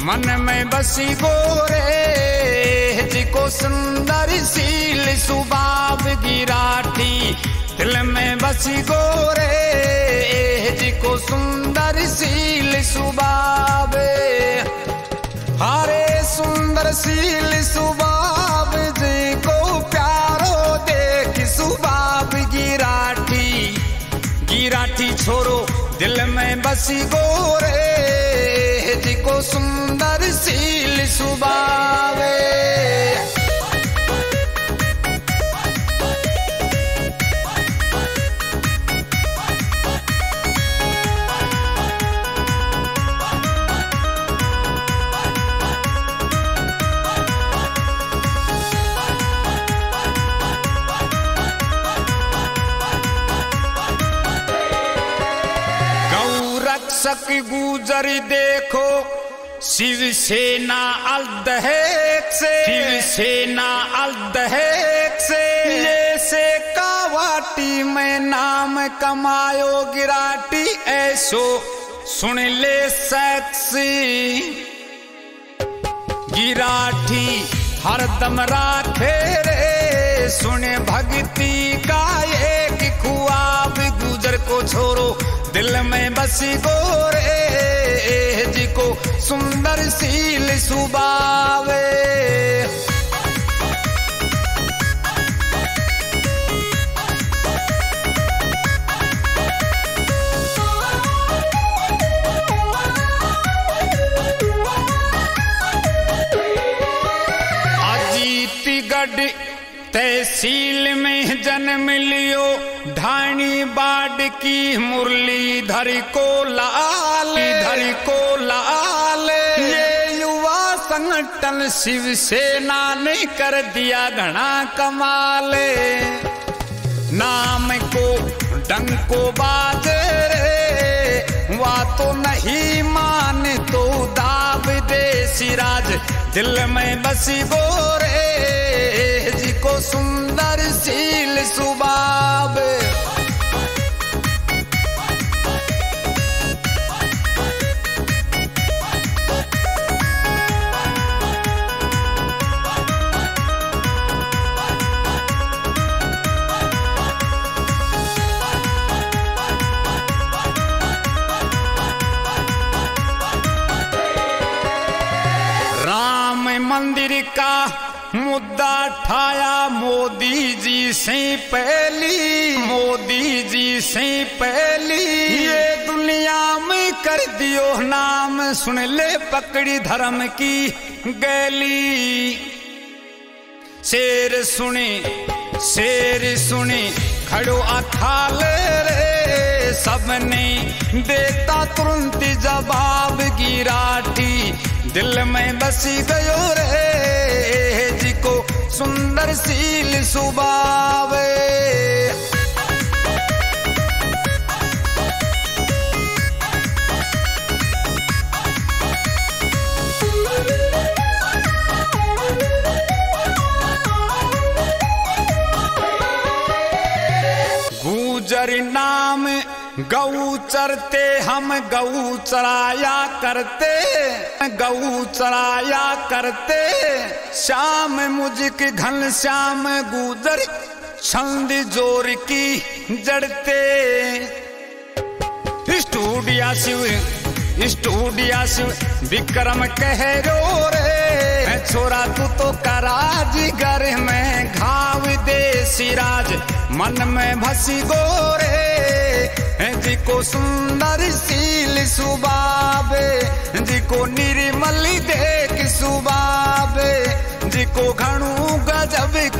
मन में बसी गोरे जिको सुंदर सील सुबाब गिराठी। दिल में बसी गोरे जिको सुंदर सील सुबाबे। हरे सुंदर सील सुबाब जिको प्यारो देख सुबाब गिराठी। गिराठी छोरो दिल में बसी गोरे जिको सुंदर सील सुबावे। रक्षक गुजर देखो शिवसेना अलदहेक से। शिवसेना अलदहेक से ये से कावाटी में नाम कमायो गिराठी। ऐसो सुन ले सेक्सी गिराठी हरदम राखे रे। सुने भक्ति का एक ख्वाब गुजर को छोरो दिल में बसी गोरे जिको सुंदर सील सुबावे। अजीतगढ़ तहसील में जन्म लियो ढाणी बाड की मुरलीधर को लाल। धर को लाल ये युवा संगठन शिवसेना ने कर दिया घना कमाले। नाम को डंको बाजे रे वा तो नहीं मान तो दाब दे सिराज। दिल में बसी गोरे जिको सुंदर सील सुबाब। राम मंदिर का मुद्दा ठाया मोदी जी से पहली। मोदी जी से पहली ये दुनिया में कर दियो नाम। सुन ले पकड़ी धर्म की गैली। शेर सुने खड़ो अथाल रे। सबने देता तुरंत जवाब गिराठी। दिल में बसी गयो रे जिको सुंदर सील सुबावे। गुजर नाम गऊ चरते हम गऊ चराया करते। गऊ चराया करते श्याम मुझके घन श्याम गुजर छंद जोर की जड़ते। स्टूडिया शिव विक्रम कह रो रे छोरा तू तो कराजीगर में घाव दे सिराज। मन में भसी गोरे जिको सुंदर सील सुबाबे। जिको निर्मल देख सुबाबे जिको घणू गजब